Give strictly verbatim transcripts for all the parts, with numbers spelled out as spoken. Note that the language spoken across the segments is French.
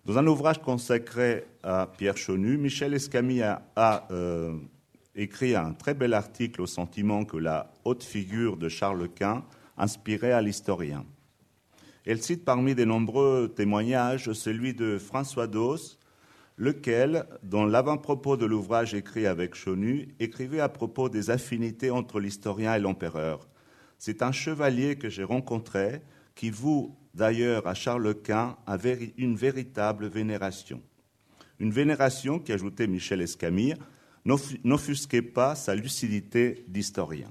Dans un ouvrage consacré à Pierre Chonu, Michel Escamilla a, a euh, écrit un très bel article au sentiment que la haute figure de Charles Quint inspirait à l'historien. Elle cite parmi des nombreux témoignages celui de François d'Os, lequel, dans l'avant-propos de l'ouvrage écrit avec Chonu, écrivait à propos des affinités entre l'historien et l'empereur. C'est un chevalier que j'ai rencontré qui voue d'ailleurs à Charles Quint une véritable vénération. Une vénération qui, ajoutait Michel Escamilla, n'offusquait pas sa lucidité d'historien.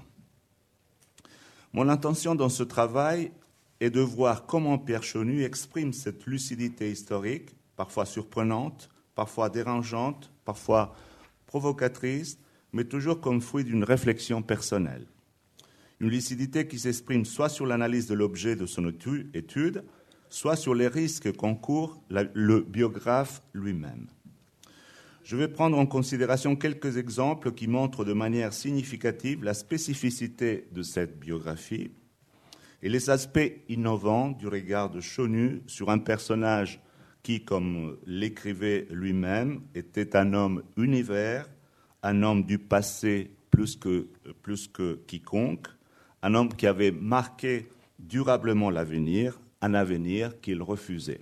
Mon intention dans ce travail est de voir comment Pierre Chonu exprime cette lucidité historique, parfois surprenante, parfois dérangeante, parfois provocatrice, mais toujours comme fruit d'une réflexion personnelle. Une lucidité qui s'exprime soit sur l'analyse de l'objet de son étude, soit sur les risques qu'encourt le biographe lui-même. Je vais prendre en considération quelques exemples qui montrent de manière significative la spécificité de cette biographie et les aspects innovants du regard de Chonu sur un personnage qui, comme l'écrivait lui-même, était un homme univers, un homme du passé plus que, plus que quiconque, un homme qui avait marqué durablement l'avenir, un avenir qu'il refusait.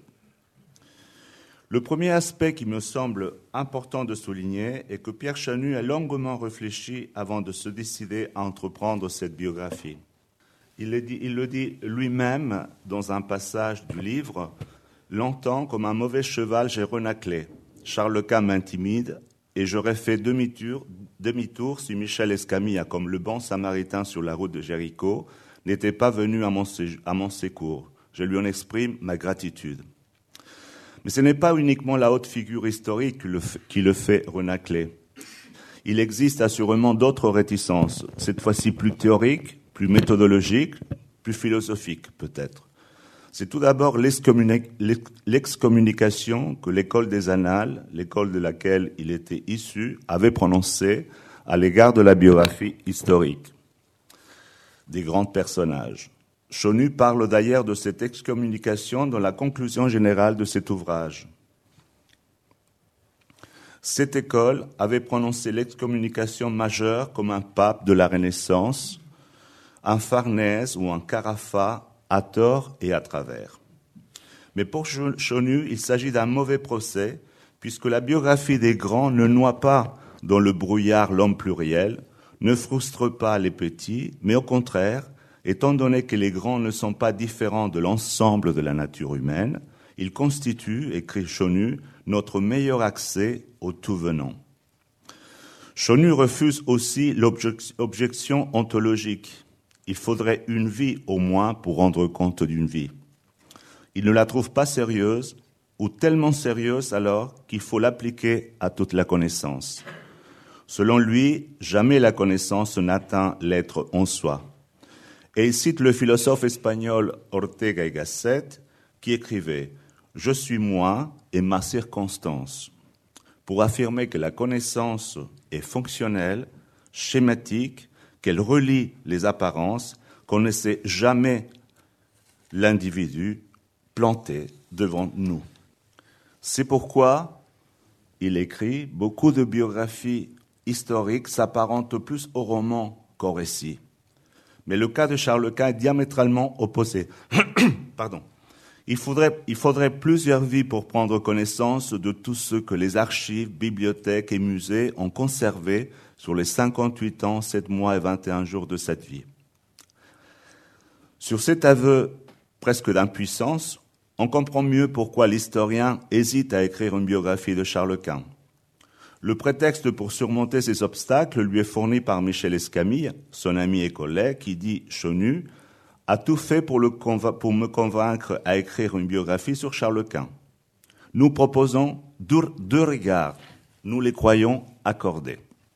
Le premier aspect qui me semble important de souligner est que Pierre Chonu a longuement réfléchi avant de se décider à entreprendre cette biographie. Il le dit, il le dit lui-même dans un passage du livre. « Longtemps, comme un mauvais cheval, j'ai renaclé. Charles Quint m'intimide et j'aurais fait demi-tour, demi-tour si Michel Escamilla, comme le bon samaritain sur la route de Jéricho, n'était pas venu à mon, à mon secours. Je lui en exprime ma gratitude. » Mais ce n'est pas uniquement la haute figure historique qui le fait renacler. Il existe assurément d'autres réticences, cette fois-ci plus théoriques, plus méthodologiques, plus philosophiques peut-être. C'est tout d'abord l'excommunication que l'école des Annales, l'école de laquelle il était issu, avait prononcée à l'égard de la biographie historique des grands personnages. Chonu parle d'ailleurs de cette excommunication dans la conclusion générale de cet ouvrage. Cette école avait prononcé l'excommunication majeure comme un pape de la Renaissance, un Farnèse ou un Carafa, à tort et à travers. Mais pour Chonu, il s'agit d'un mauvais procès, puisque la biographie des grands ne noie pas dans le brouillard l'homme pluriel, ne frustre pas les petits, mais au contraire, étant donné que les grands ne sont pas différents de l'ensemble de la nature humaine, ils constituent, écrit Chonu, notre meilleur accès au tout venant. Chonu refuse aussi l'objection ontologique. Il faudrait une vie au moins pour rendre compte d'une vie. Il ne la trouve pas sérieuse, ou tellement sérieuse alors qu'il faut l'appliquer à toute la connaissance. Selon lui, jamais la connaissance n'atteint l'être en soi. Et il cite le philosophe espagnol Ortega y Gasset qui écrivait « Je suis moi et ma circonstance » pour affirmer que la connaissance est fonctionnelle, schématique, qu'elle relie les apparences, qu'on ne sait jamais l'individu planté devant nous. C'est pourquoi, il écrit, beaucoup de biographies historiques s'apparentent plus au roman qu'au récit. Mais le cas de Charles Quint est diamétralement opposé. Pardon. Il faudrait, il faudrait plusieurs vies pour prendre connaissance de tout ce que les archives, bibliothèques et musées ont conservé sur les cinquante-huit ans, sept mois et vingt et un jours de cette vie. Sur cet aveu presque d'impuissance, on comprend mieux pourquoi l'historien hésite à écrire une biographie de Charles Quint. Le prétexte pour surmonter ces obstacles lui est fourni par Michel Escamilla, son ami et collègue, qui dit « Chonu a tout fait pour, le conva- pour me convaincre à écrire une biographie sur Charles Quint. Nous proposons deux, deux regards, nous les croyons accordés. »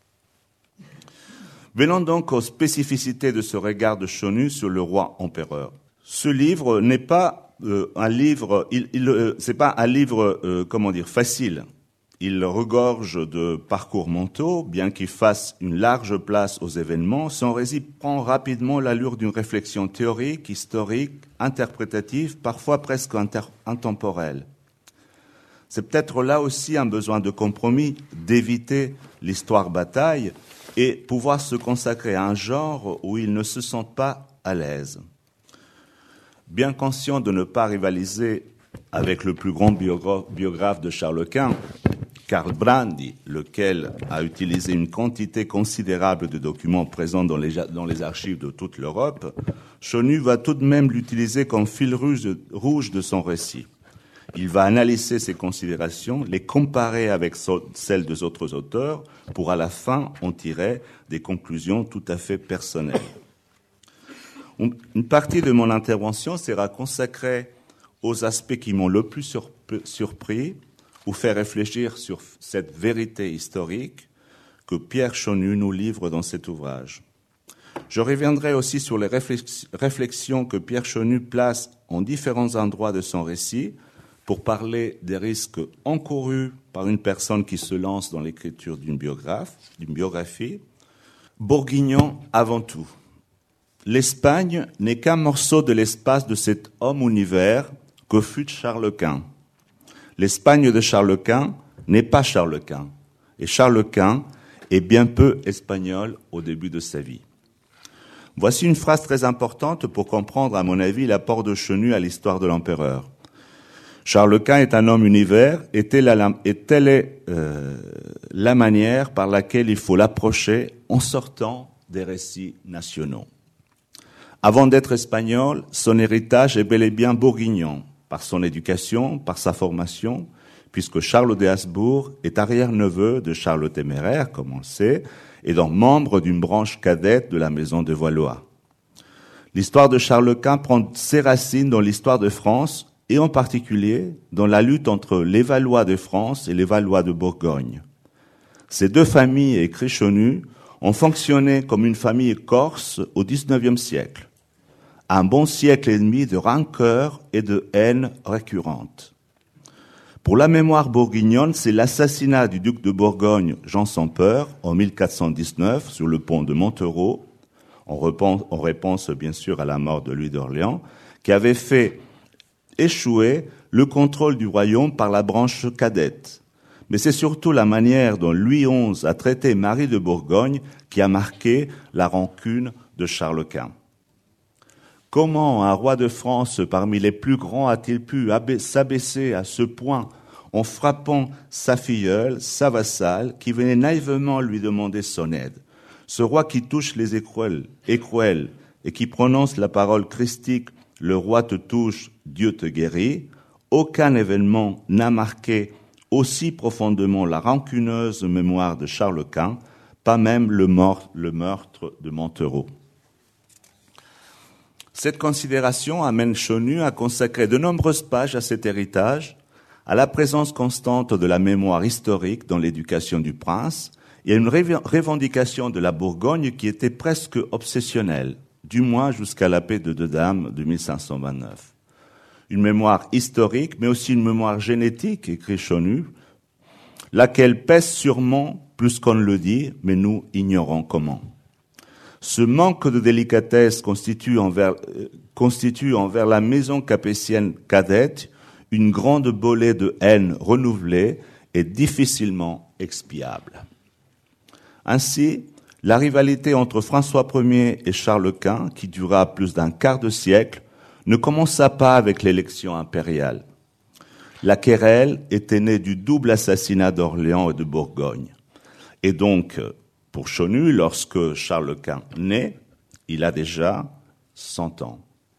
Venons donc aux spécificités de ce regard de Chonu sur le roi empereur. Ce livre n'est pas euh, un livre, il, il, euh, c'est pas un livre, euh, comment dire, facile. Il regorge de parcours mentaux, bien qu'il fasse une large place aux événements. Son récit prend rapidement l'allure d'une réflexion théorique, historique, interprétative, parfois presque inter- intemporelle. C'est peut-être là aussi un besoin de compromis, d'éviter l'histoire-bataille et pouvoir se consacrer à un genre où ils ne se sentent pas à l'aise. Bien conscient de ne pas rivaliser avec le plus grand biographe de Charles Quint, Karl Brandi, lequel a utilisé une quantité considérable de documents présents dans les, dans les archives de toute l'Europe, Chonu va tout de même l'utiliser comme fil rouge, rouge de son récit. Il va analyser ses considérations, les comparer avec so, celles des autres auteurs, pour à la fin en tirer des conclusions tout à fait personnelles. Une partie de mon intervention sera consacrée aux aspects qui m'ont le plus surpris ou fait réfléchir sur cette vérité historique que Pierre Chonu nous livre dans cet ouvrage. Je reviendrai aussi sur les réflexions que Pierre Chonu place en différents endroits de son récit pour parler des risques encourus par une personne qui se lance dans l'écriture d'une biographe, d'une biographie. Bourguignon avant tout. L'Espagne n'est qu'un morceau de l'espace de cet homme-univers que fut Charles Quint. L'Espagne de Charles Quint n'est pas Charles Quint, et Charles Quint est bien peu espagnol au début de sa vie. Voici une phrase très importante pour comprendre, à mon avis, l'apport de Chonu à l'histoire de l'empereur. Charles Quint est un homme univers, et telle est euh, la manière par laquelle il faut l'approcher en sortant des récits nationaux. Avant d'être espagnol, son héritage est bel et bien bourguignon, par son éducation, par sa formation, puisque Charles de Habsbourg est arrière-neveu de Charles le Téméraire, comme on le sait, et donc membre d'une branche cadette de la maison de Valois. L'histoire de Charles Quint prend ses racines dans l'histoire de France, et en particulier dans la lutte entre les Valois de France et les Valois de Bourgogne. Ces deux familles, écrit Chonu, ont fonctionné comme une famille corse au dix-neuvième siècle. Un bon siècle et demi de rancœur et de haine récurrente. Pour la mémoire bourguignonne, c'est l'assassinat du duc de Bourgogne, Jean sans Peur, en mille quatre cent dix-neuf, sur le pont de Montereau, en réponse, en réponse bien sûr à la mort de Louis d'Orléans, qui avait fait échouer le contrôle du royaume par la branche cadette. Mais c'est surtout la manière dont Louis onze a traité Marie de Bourgogne qui a marqué la rancune de Charles Quint. Comment un roi de France parmi les plus grands a-t-il pu s'abaisser à ce point en frappant sa filleule, sa vassale, qui venait naïvement lui demander son aide? Ce roi qui touche les écrouelles, écrouelles et qui prononce la parole christique « Le roi te touche, Dieu te guérit », aucun événement n'a marqué aussi profondément la rancuneuse mémoire de Charles Quint, pas même le, mort, le meurtre de Montereau. Cette considération amène Chonu à consacrer de nombreuses pages à cet héritage, à la présence constante de la mémoire historique dans l'éducation du prince et à une revendication de la Bourgogne qui était presque obsessionnelle, du moins jusqu'à la paix de deux dames de mille cinq cent vingt-neuf. Une mémoire historique, mais aussi une mémoire génétique, écrit Chonu, laquelle pèse sûrement plus qu'on le dit, mais nous ignorons comment. Ce manque de délicatesse constitue envers, euh, constitue envers la maison capétienne cadette une grande bolée de haine renouvelée et difficilement expiable. Ainsi, la rivalité entre François Ier et Charles Quint, qui dura plus d'un quart de siècle, ne commença pas avec l'élection impériale. La querelle était née du double assassinat d'Orléans et de Bourgogne. Et donc, pour Chonu, lorsque Charles Quint naît, il a déjà cent ans.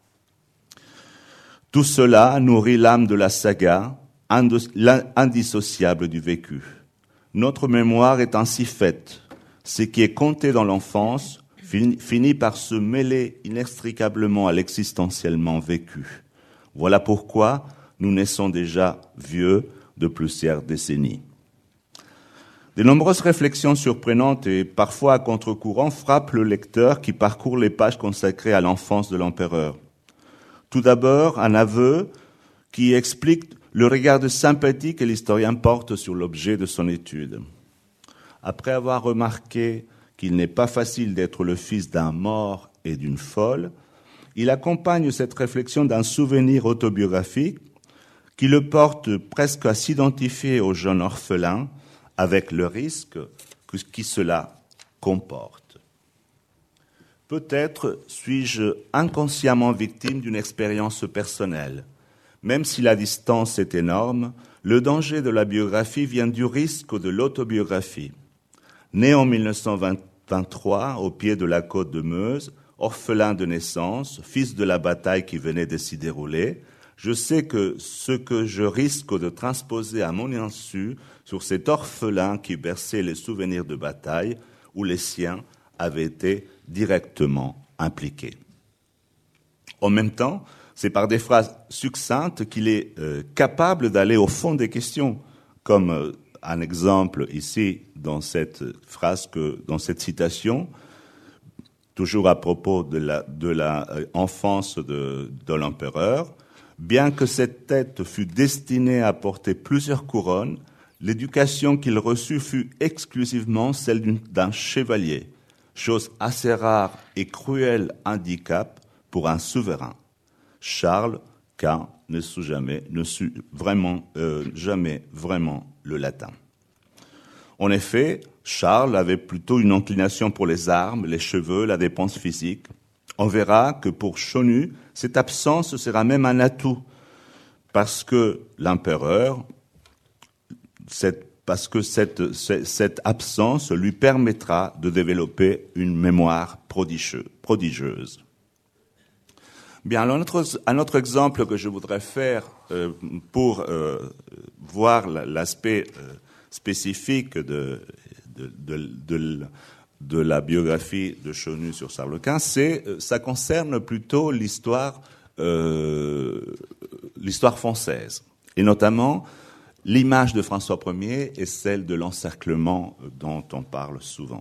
Tout cela nourrit l'âme de la saga, indissociable du vécu. Notre mémoire est ainsi faite. Ce qui est compté dans l'enfance finit par se mêler inextricablement à l'existentiellement vécu. Voilà pourquoi nous naissons déjà vieux de plusieurs décennies. De nombreuses réflexions surprenantes et parfois à contre-courant frappent le lecteur qui parcourt les pages consacrées à l'enfance de l'empereur. Tout d'abord, un aveu qui explique le regard de sympathie que l'historien porte sur l'objet de son étude. Après avoir remarqué qu'il n'est pas facile d'être le fils d'un mort et d'une folle, il accompagne cette réflexion d'un souvenir autobiographique qui le porte presque à s'identifier au jeune orphelin avec le risque que, qui cela comporte. Peut-être suis-je inconsciemment victime d'une expérience personnelle. Même si la distance est énorme, le danger de la biographie vient du risque de l'autobiographie. Né en mille neuf cent vingt-trois, au pied de la côte de Meuse, orphelin de naissance, fils de la bataille qui venait de s'y dérouler, je sais que ce que je risque de transposer à mon insu sur cet orphelin qui berçait les souvenirs de bataille où les siens avaient été directement impliqués. En même temps, c'est par des phrases succinctes qu'il est euh, capable d'aller au fond des questions, comme euh, un exemple ici dans cette phrase, que, dans cette citation, toujours à propos de la, de la euh, enfance de, de l'empereur. Bien que cette tête fût destinée à porter plusieurs couronnes, l'éducation qu'il reçut fut exclusivement celle d'un chevalier, chose assez rare et cruel handicap pour un souverain. Charles Quint ne sut jamais, ne sut vraiment, euh, jamais vraiment le latin. En effet, Charles avait plutôt une inclination pour les armes, les cheveux, la dépense physique. On verra que pour Chonu, cette absence sera même un atout, parce que l'empereur, cette, parce que cette, cette absence lui permettra de développer une mémoire prodigieuse. Bien, un autre, un autre exemple que je voudrais faire euh, pour euh, voir l'aspect euh, spécifique de, de, de, de, de la biographie de Chonu sur Charles Quint, c'est, ça concerne plutôt l'histoire, euh, l'histoire française, et notamment l'image de François Ier et celle de l'encerclement dont on parle souvent.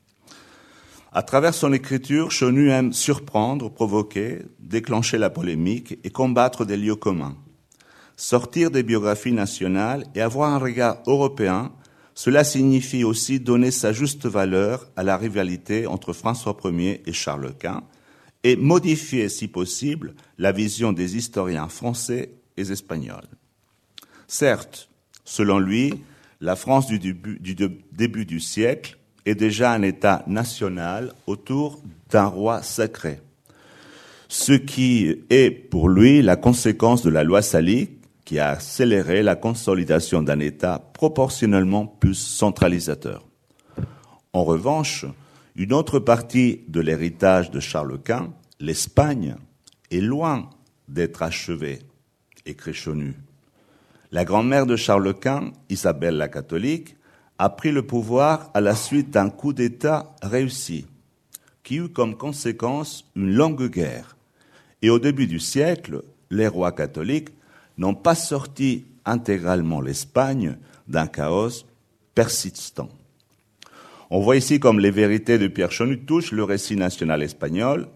À travers son écriture, Chonu aime surprendre, provoquer, déclencher la polémique et combattre des lieux communs. Sortir des biographies nationales et avoir un regard européen, cela signifie aussi donner sa juste valeur à la rivalité entre François Ier et Charles Quint et modifier, si possible, la vision des historiens français et espagnols. Certes, selon lui, la France du début du, début du siècle est déjà un État national autour d'un roi sacré, ce qui est pour lui la conséquence de la loi salique qui a accéléré la consolidation d'un État proportionnellement plus centralisateur. En revanche, une autre partie de l'héritage de Charles Quint, l'Espagne, est loin d'être achevée, écrit Chonu. La grand-mère de Charles Quint, Isabelle la catholique, a pris le pouvoir à la suite d'un coup d'État réussi, qui eut comme conséquence une longue guerre. Et au début du siècle, les rois catholiques n'ont pas sorti intégralement l'Espagne d'un chaos persistant. On voit ici comme les vérités de Pierre Chonu touchent le récit national espagnol,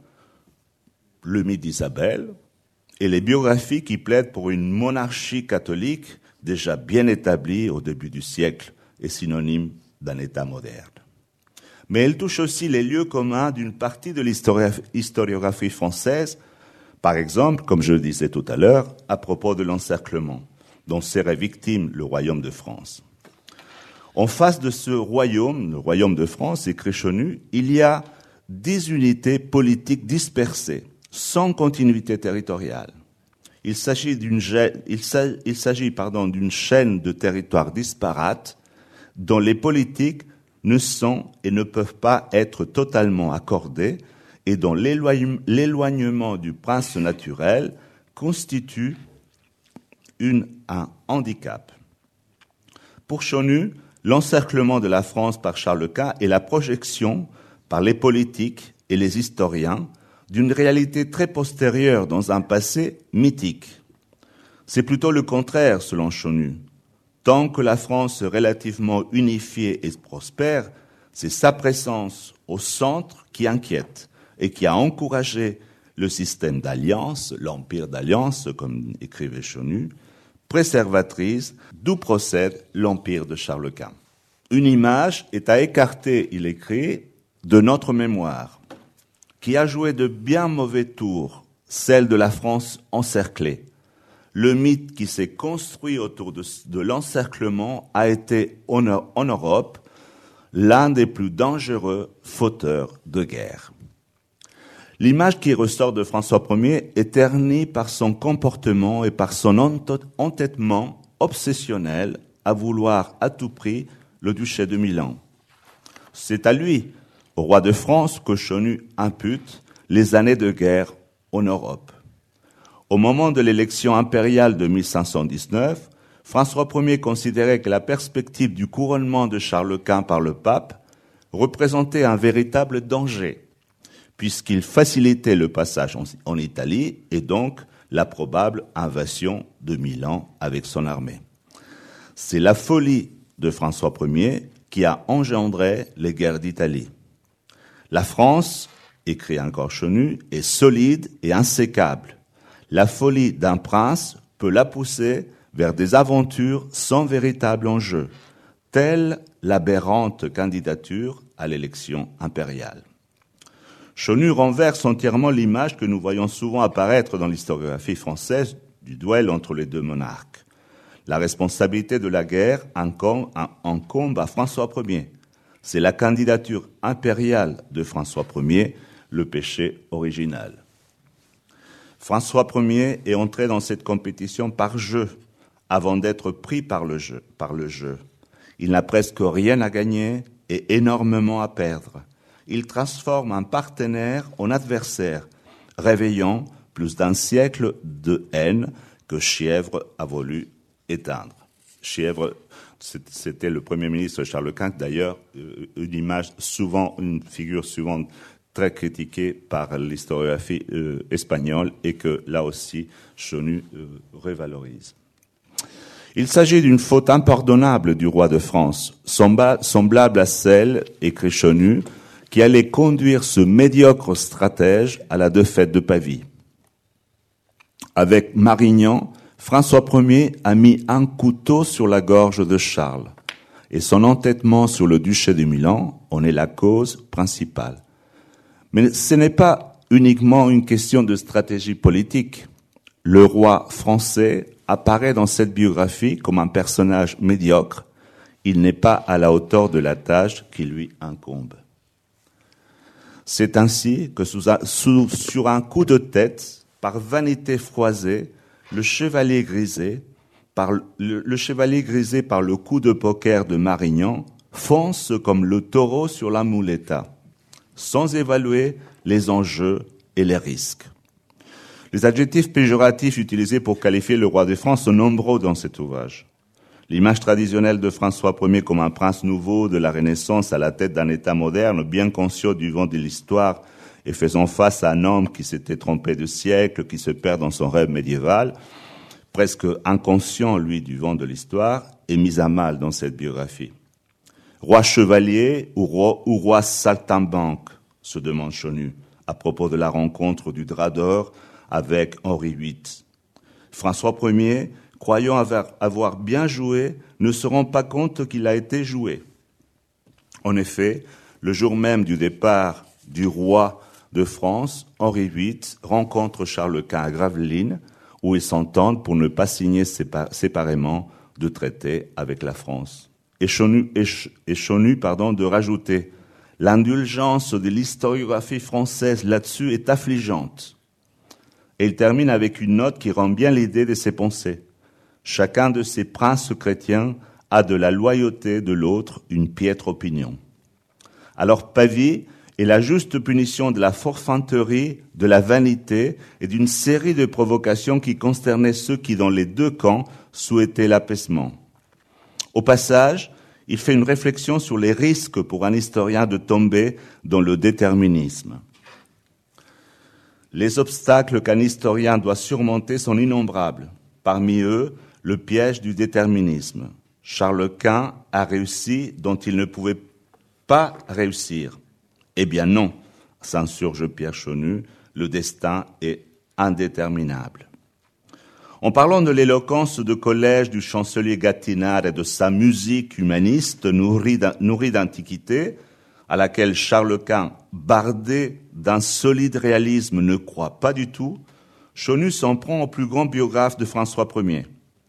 le mythe d'Isabelle, et les biographies qui plaident pour une monarchie catholique déjà bien établie au début du siècle et synonyme d'un État moderne. Mais elle touche aussi les lieux communs d'une partie de l'historiographie française, par exemple, comme je le disais tout à l'heure, à propos de l'encerclement, dont serait victime le royaume de France. En face de ce royaume, le royaume de France, écrit Chonu, il y a dix unités politiques dispersées, sans continuité territoriale. Il s'agit d'une, il s'agit, pardon, d'une chaîne de territoires disparates dont les politiques ne sont et ne peuvent pas être totalement accordées et dont l'éloignement du prince naturel constitue une, un handicap. Pour Chonu, l'encerclement de la France par Charles Quint est la projection par les politiques et les historiens d'une réalité très postérieure dans un passé mythique. C'est plutôt le contraire, selon Chonu. Tant que la France est relativement unifiée et prospère, c'est sa présence au centre qui inquiète et qui a encouragé le système d'alliance, l'empire d'alliance, comme écrivait Chonu, préservatrice, d'où procède l'empire de Charles Quint. Une image est à écarter, il écrit, de notre mémoire, qui a joué de bien mauvais tours, celle de la France encerclée. le mythe qui s'est construit autour de, de l'encerclement a été en, en Europe l'un des plus dangereux fauteurs de guerre. L'image qui ressort de François Ier est ternie par son comportement et par son entêtement obsessionnel à vouloir à tout prix le duché de Milan. C'est à lui, au roi de France, que Chonu impute les années de guerre en Europe. Au moment de l'élection impériale de mille cinq cent dix-neuf, François Ier considérait que la perspective du couronnement de Charles Quint par le pape représentait un véritable danger, puisqu'il facilitait le passage en Italie et donc la probable invasion de Milan avec son armée. C'est la folie de François Ier qui a engendré les guerres d'Italie. La France, écrit encore Chonu, est solide et insécable. La folie d'un prince peut la pousser vers des aventures sans véritable enjeu, telle l'aberrante candidature à l'élection impériale. Chonu renverse entièrement l'image que nous voyons souvent apparaître dans l'historiographie française du duel entre les deux monarques. La responsabilité de la guerre incombe à François Ier. C'est la candidature impériale de François Ier, le péché original. François Ier est entré dans cette compétition par jeu, avant d'être pris par le jeu. Par le jeu. Il n'a presque rien à gagner et énormément à perdre. Il transforme un partenaire en adversaire, réveillant plus d'un siècle de haine que Chièvre a voulu éteindre. Chièvre, c'était le Premier ministre Charles Quint, d'ailleurs, une image souvent, une figure souvent très critiquée par l'historiographie euh, espagnole et que, là aussi, Chonu euh, révalorise. Il s'agit d'une faute impardonnable du roi de France, semblable à celle, écrit Chonu, qui allait conduire ce médiocre stratège à la défaite de Pavie. Avec Marignan, François Ier a mis un couteau sur la gorge de Charles, et son entêtement sur le duché de Milan en est la cause principale. Mais ce n'est pas uniquement une question de stratégie politique. Le roi français apparaît dans cette biographie comme un personnage médiocre. Il n'est pas à la hauteur de la tâche qui lui incombe. C'est ainsi que sous un, sous, sur un coup de tête, par vanité froissée, le chevalier grisé, par le, le chevalier grisé par le coup de poker de Marignan, fonce comme le taureau sur la muleta, sans évaluer les enjeux et les risques. Les adjectifs péjoratifs utilisés pour qualifier le roi de France sont nombreux dans cet ouvrage. L'image traditionnelle de François Ier comme un prince nouveau de la Renaissance à la tête d'un État moderne, bien conscient du vent de l'histoire et faisant face à un homme qui s'était trompé de siècle, qui se perd dans son rêve médiéval, presque inconscient, lui, du vent de l'histoire, est mise à mal dans cette biographie. Roi chevalier ou roi, ou roi saltimbanque, se demande Chonu, à propos de la rencontre du drap d'or avec Henri huit. François Ier, croyant avoir, avoir bien joué, ne se rend pas compte qu'il a été joué. En effet, le jour même du départ du roi de France, Henri huit rencontre Charles Quint à Gravelines, où ils s'entendent pour ne pas signer sépar- séparément de traité avec la France. Et Chonu, et, et Chonu pardon, de rajouter « L'indulgence de l'historiographie française là-dessus est affligeante ». Et il termine avec une note qui rend bien l'idée de ses pensées. Chacun de ces princes chrétiens a de la loyauté de l'autre une piètre opinion. Alors Pavie est la juste punition de la forfanterie, de la vanité et d'une série de provocations qui consternaient ceux qui, dans les deux camps, souhaitaient l'apaisement. Au passage, il fait une réflexion sur les risques pour un historien de tomber dans le déterminisme. Les obstacles qu'un historien doit surmonter sont innombrables. Parmi eux, le piège du déterminisme. Charles Quint a réussi dont il ne pouvait pas réussir. Eh bien non, s'insurge Pierre Chonu, le destin est indéterminable. En parlant de l'éloquence de collège du chancelier Gattinara et de sa musique humaniste nourrie d'antiquité, à laquelle Charles Quint, bardé d'un solide réalisme, ne croit pas du tout, Chonu s'en prend au plus grand biographe de François Ier,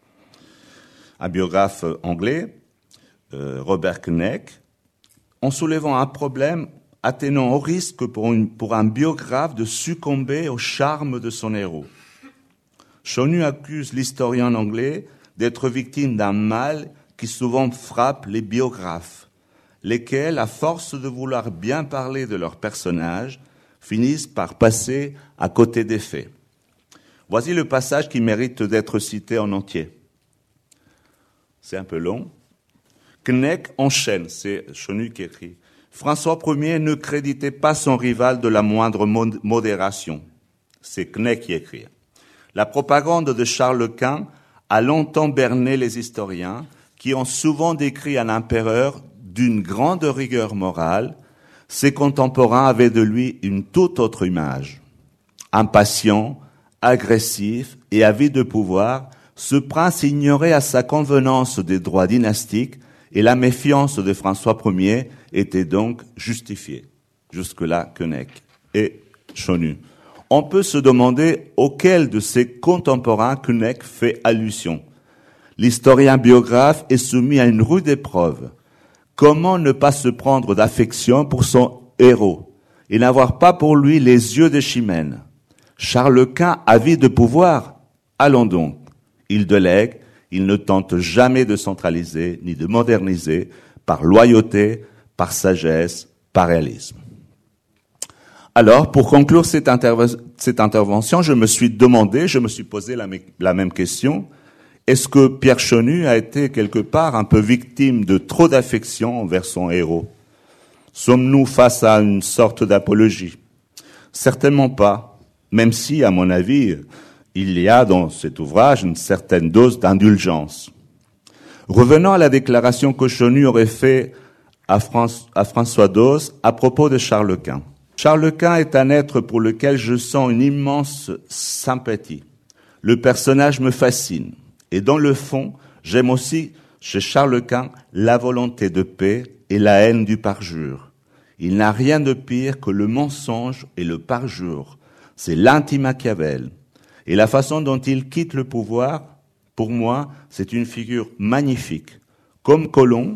un biographe anglais, euh, Robert Kneck, en soulevant un problème attenant au risque pour, une, pour un biographe de succomber au charme de son héros. Chonu accuse l'historien anglais d'être victime d'un mal qui souvent frappe les biographes, lesquels, à force de vouloir bien parler de leurs personnages, finissent par passer à côté des faits. Voici le passage qui mérite d'être cité en entier. C'est un peu long. Kneck enchaîne, c'est Chonu qui écrit. François Ier ne créditait pas son rival de la moindre modération. C'est Kneck qui écrit. La propagande de Charles Quint a longtemps berné les historiens qui ont souvent décrit un empereur d'une grande rigueur morale. Ses contemporains avaient de lui une toute autre image. Impatient, agressif et avide de pouvoir, ce prince ignorait à sa convenance des droits dynastiques et la méfiance de François Ier était donc justifiée. Jusque-là, Kneck et Chonu. On peut se demander auquel de ses contemporains Kneck fait allusion. L'historien biographe est soumis à une rude épreuve. Comment ne pas se prendre d'affection pour son héros et n'avoir pas pour lui les yeux de Chimène? Charles Quint, avide de pouvoir, allons donc. Il délègue, il ne tente jamais de centraliser ni de moderniser par loyauté, par sagesse, par réalisme. Alors, pour conclure cette, interve- cette intervention, je me suis demandé, je me suis posé la, m- la même question. Est-ce que Pierre Chonu a été quelque part un peu victime de trop d'affection envers son héros? Sommes-nous face à une sorte d'apologie? Certainement pas, même si, à mon avis, il y a dans cet ouvrage une certaine dose d'indulgence. Revenons à la déclaration que Chonu aurait faite à, France, à François Doss à propos de Charles Quint. Charles Quint est un être pour lequel je sens une immense sympathie. Le personnage me fascine. Et dans le fond, j'aime aussi, chez Charles Quint, la volonté de paix et la haine du parjure. Il n'a rien de pire que le mensonge et le parjure. C'est l'anti-Machiavel. Et la façon dont il quitte le pouvoir, pour moi, c'est une figure magnifique. Comme Colomb,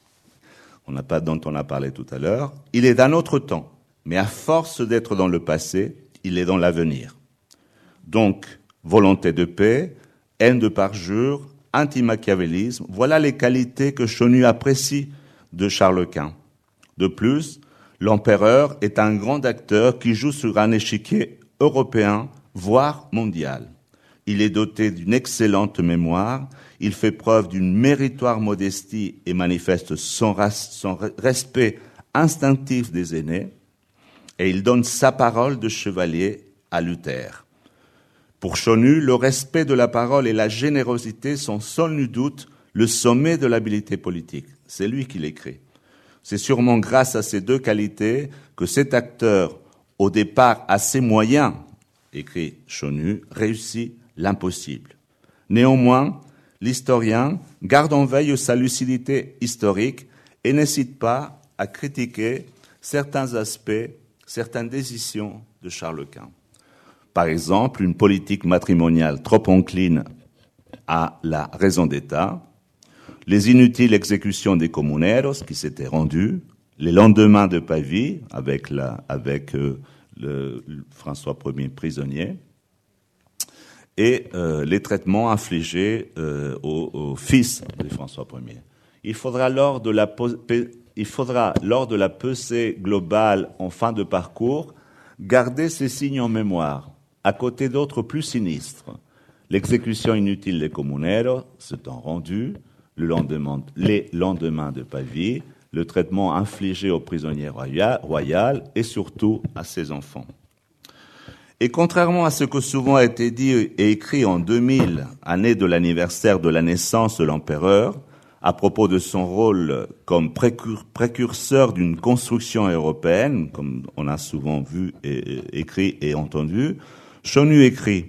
on n'a pas, dont on a parlé tout à l'heure, il est d'un autre temps. Mais à force d'être dans le passé, il est dans l'avenir. Donc, volonté de paix, haine de parjure, anti-machiavélisme, voilà les qualités que Chonu apprécie de Charles Quint. De plus, l'empereur est un grand acteur qui joue sur un échiquier européen, voire mondial. Il est doté d'une excellente mémoire, il fait preuve d'une méritoire modestie et manifeste son, ras- son respect instinctif des aînés, et il donne sa parole de chevalier à Luther. Pour Chonu, le respect de la parole et la générosité sont sans nul doute le sommet de l'habileté politique. C'est lui qui l'écrit. C'est sûrement grâce à ces deux qualités que cet acteur, au départ assez moyen, écrit Chonu, réussit l'impossible. Néanmoins, l'historien garde en veille sa lucidité historique et n'hésite pas à critiquer certains aspects, certaines décisions de Charles Quint. Par exemple, une politique matrimoniale trop encline à la raison d'État, les inutiles exécutions des comuneros qui s'étaient rendues, les lendemains de Pavie avec, la, avec euh, le, le François Ier prisonnier, et euh, les traitements infligés euh, au, au fils de François Ier. Il faudra lors de la il faudra lors de la pesée globale en fin de parcours garder ces signes en mémoire, à côté d'autres plus sinistres. L'exécution inutile des comuneros s'étant rendue, le lendemain, les lendemains de Pavie, le traitement infligé aux prisonniers royaux et surtout à ses enfants. Et contrairement à ce que souvent a été dit et écrit en deux mille, année de l'anniversaire de la naissance de l'empereur, à propos de son rôle comme précur- précurseur d'une construction européenne, comme on a souvent vu, et, et, écrit et entendu, Chonu écrit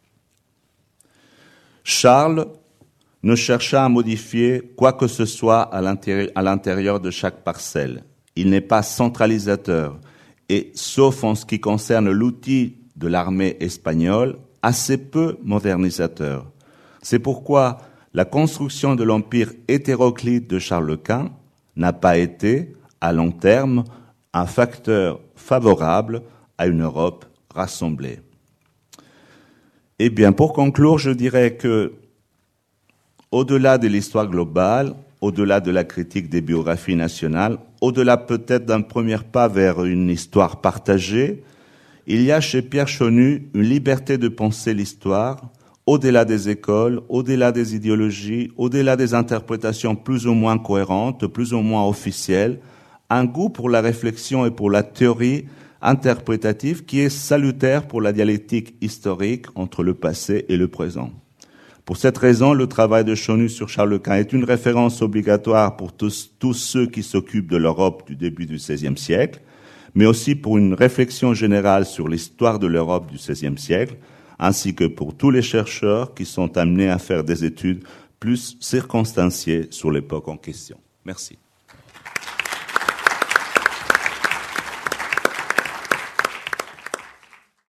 « Charles ne chercha à modifier quoi que ce soit à l'intérieur, à l'intérieur de chaque parcelle. Il n'est pas centralisateur et, sauf en ce qui concerne l'outil de l'armée espagnole, assez peu modernisateur. C'est pourquoi la construction de l'empire hétéroclite de Charles Quint n'a pas été, à long terme, un facteur favorable à une Europe rassemblée. Eh bien, pour conclure, je dirais que, au-delà de l'histoire globale, au-delà de la critique des biographies nationales, au-delà peut-être d'un premier pas vers une histoire partagée, il y a chez Pierre Chonu une liberté de penser l'histoire, au-delà des écoles, au-delà des idéologies, au-delà des interprétations plus ou moins cohérentes, plus ou moins officielles, un goût pour la réflexion et pour la théorie interprétative qui est salutaire pour la dialectique historique entre le passé et le présent. Pour cette raison, le travail de Chonu sur Charles Quint est une référence obligatoire pour tous, tous ceux qui s'occupent de l'Europe du début du seizième siècle, mais aussi pour une réflexion générale sur l'histoire de l'Europe du seizième siècle, ainsi que pour tous les chercheurs qui sont amenés à faire des études plus circonstanciées sur l'époque en question. Merci.